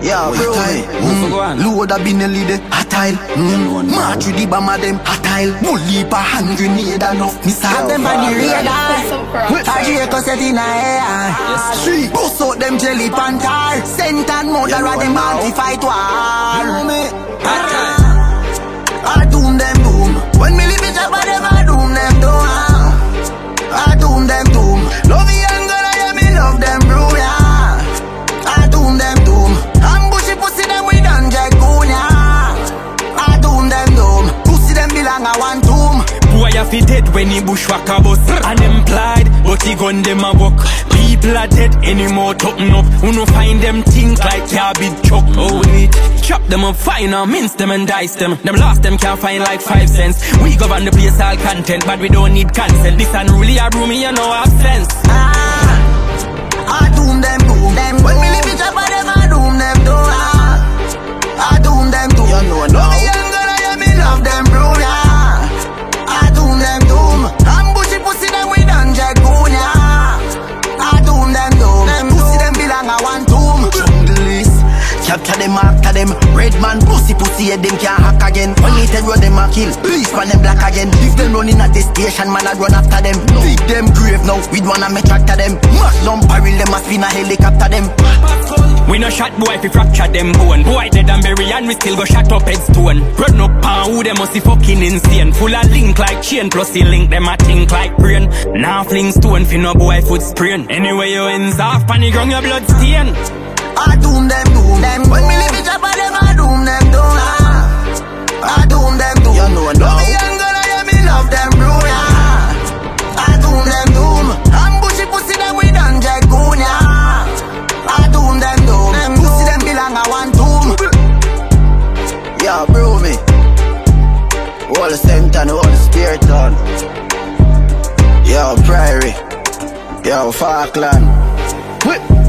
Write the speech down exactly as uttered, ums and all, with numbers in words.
Yeah, bro, mm. Load a Benelli de Hatile, mm. March with the bomber them Hatile. Bully pa hand grenade enough missile. Have them on the radar. Ajeko set in a air. Street bust out them jelly pantar. Sent and murder of them anti-fight war. I doom them doom. When me live it up, I them I doom them doom. I doom them doom. Love the young girl, I me love them bro, yeah. I doom them doom. Ambushy pussy them with hundred goon, yeah. I doom them doom. Pussy them belong a one tomb. Boy a fi dead when he bushwhack a bus. Unemployed, but he gun them a walk. People are dead anymore, toughen up. Who no find them think like cabbage chuck. Oh wait, chop them up fine or mince them and dice them. Them lost them can't find like five cents. We govern the place all content, but we don't need consent. This unruly a room, you know have sense. Ah, I doom them doom them. When me live it up, I them I doom them doom. I doom them doom. You know now. Love the young girl, I me love them bro, yeah. I doom them doom. Ambushy pussy them with hundred goon, yeah. I doom them doom. Them pussy them belong a one tomb. Jungle list. Capture them, after them. Red man, pussy, pussy, yeah, them can't hack again. When you tell you them a kill, please find them black again. If them running at the station, man, I run after them. Dig them grave now, with one of me tractor them. Mash down barrel them, a spin a helicopter them. We no shot boy if we fracture them bone. Boy dead and bury and we still go shot up headstone. Run up and who them must be fucking insane. Full of link like chain, plus the link them a think like brain. Now fling stone fi no boy foot sprain. Anyway you ends off on the ground your blood stain. I doom them doom them. When me live it up, I them I doom them doom. I doom them doom. You know now. Love the young girl, I me love them bro, yeah. I doom them doom. Ambushy pussy them with hundred goon, yeah. I doom them doom. Them pussy them belong a one tomb. Yeah, bro me. All the center and all the spirit on. Yo, Prairie. Yo, Falkland. Whip.